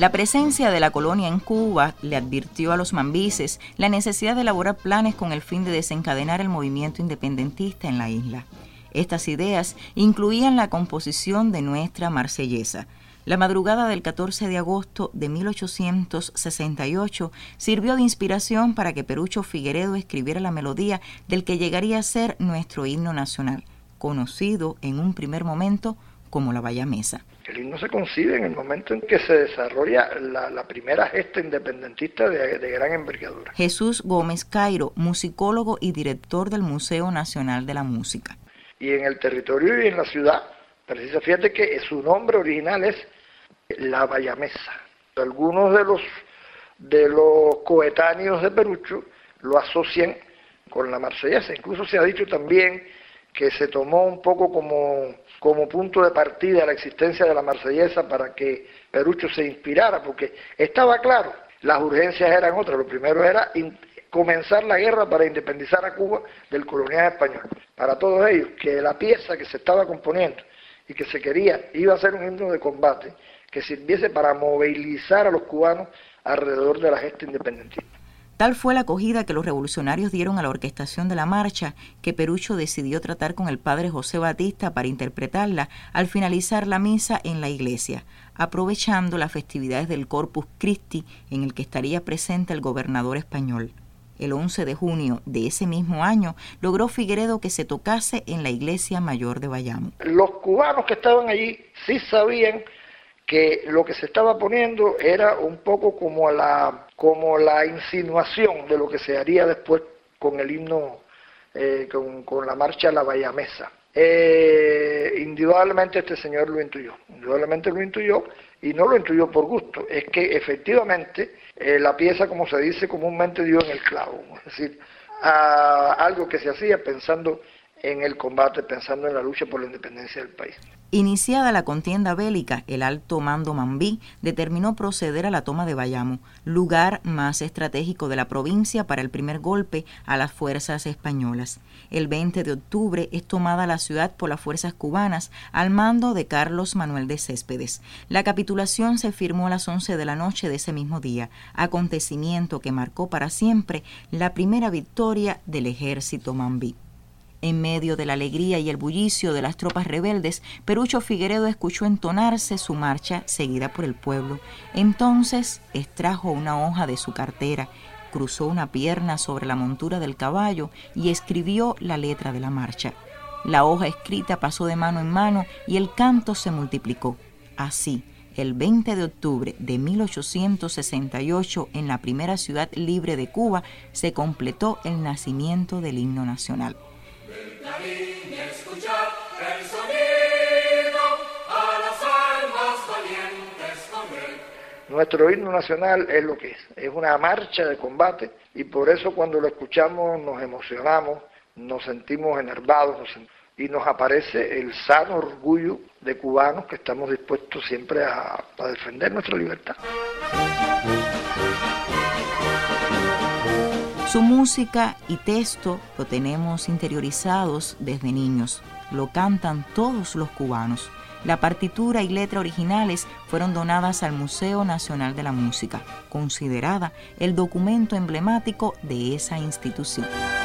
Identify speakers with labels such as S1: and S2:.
S1: La presencia de la colonia en Cuba le advirtió a los mambises la necesidad de elaborar planes con el fin de desencadenar el movimiento independentista en la isla. Estas ideas incluían la composición de nuestra marsellesa. La madrugada del 14 de agosto de 1868 sirvió de inspiración para que Perucho Figueredo escribiera la melodía del que llegaría a ser nuestro himno nacional, conocido en un primer momento como la bayamesa.
S2: El himno se concibe en el momento en que se desarrolla la primera gesta independentista de gran envergadura.
S1: Jesús Gómez Cairo, musicólogo y director del Museo Nacional de la Música.
S2: Y en el territorio y en la ciudad, fíjate que su nombre original es la bayamesa. Algunos de los coetáneos de Perucho lo asocian con la marsellesa. Incluso se ha dicho también que se tomó un poco como punto de partida la existencia de la marsellesa para que Perucho se inspirara, porque estaba claro, las urgencias eran otras. Lo primero era comenzar la guerra para independizar a Cuba del coloniaje español. Para todos ellos, que la pieza que se estaba componiendo y que se quería iba a ser un himno de combate que sirviese para movilizar a los cubanos alrededor de la gesta independentista.
S1: Tal fue la acogida que los revolucionarios dieron a la orquestación de la marcha que Perucho decidió tratar con el padre José Batista para interpretarla al finalizar la misa en la iglesia, aprovechando las festividades del Corpus Christi en el que estaría presente el gobernador español. El 11 de junio de ese mismo año logró Figueredo que se tocase en la iglesia mayor de Bayamo.
S2: Los cubanos que estaban allí sí sabían que lo que se estaba poniendo era un poco como la insinuación de lo que se haría después con el himno, con la marcha a la bayamesa. Indudablemente este señor lo intuyó, y no lo intuyó por gusto, es que efectivamente la pieza, como se dice comúnmente, dio en el clavo, es decir, algo que se hacía pensando en el combate, pensando en la lucha por la independencia del país.
S1: Iniciada la contienda bélica, el alto mando mambí determinó proceder a la toma de Bayamo, lugar más estratégico de la provincia para el primer golpe a las fuerzas españolas. El 20 de octubre es tomada la ciudad por las fuerzas cubanas al mando de Carlos Manuel de Céspedes. La capitulación se firmó a las 11 de la noche de ese mismo día, acontecimiento que marcó para siempre la primera victoria del ejército mambí. En medio de la alegría y el bullicio de las tropas rebeldes, Perucho Figueredo escuchó entonarse su marcha seguida por el pueblo. Entonces extrajo una hoja de su cartera, cruzó una pierna sobre la montura del caballo y escribió la letra de la marcha. La hoja escrita pasó de mano en mano y el canto se multiplicó. Así, el 20 de octubre de 1868, en la primera ciudad libre de Cuba, se completó el nacimiento del himno nacional.
S3: Escuchar el sonido a las almas valientes con él.
S2: Nuestro himno nacional es lo que es una marcha de combate, y por eso cuando lo escuchamos nos emocionamos, nos sentimos enervados y nos aparece el sano orgullo de cubanos que estamos dispuestos siempre a defender nuestra libertad.
S1: Su música y texto lo tenemos interiorizados desde niños. Lo cantan todos los cubanos. La partitura y letra originales fueron donadas al Museo Nacional de la Música, considerada el documento emblemático de esa institución.